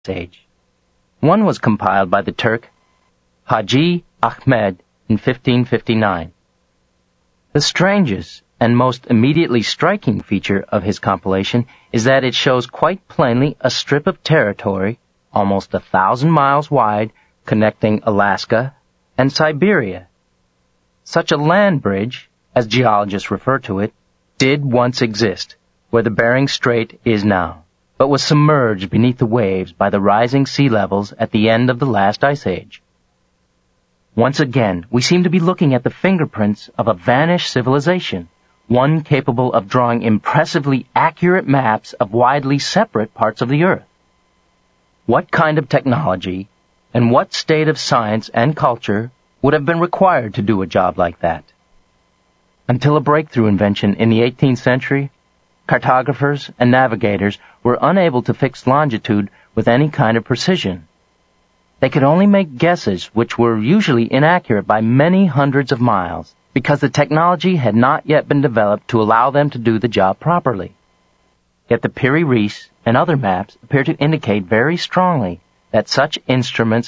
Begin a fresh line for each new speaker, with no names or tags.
Age. One was compiled by the Turk Haji Ahmed in 1559. The strangest and most immediately striking feature of his compilation is that it shows quite plainly a strip of territory almost 1,000 miles wide connecting Alaska and Siberia. Such a land bridge, as geologists refer to it, did once exist, where the Bering Strait is now, but was submerged beneath the waves by the rising sea levels at the end of the last ice age. Once again, we seem to be looking at the fingerprints of a vanished civilization, one capable of drawing impressively accurate maps of widely separate parts of the Earth. What kind of technology and what state of science and culture would have been required to do a job like that? Until a breakthrough invention in the 18th century, cartographers and navigators were unable to fix longitude with any kind of precision. They could only make guesses which were usually inaccurate by many hundreds of miles because the technology had not yet been developed to allow them to do the job properly. Yet the Piri Reis and other maps appear to indicate very strongly that such instruments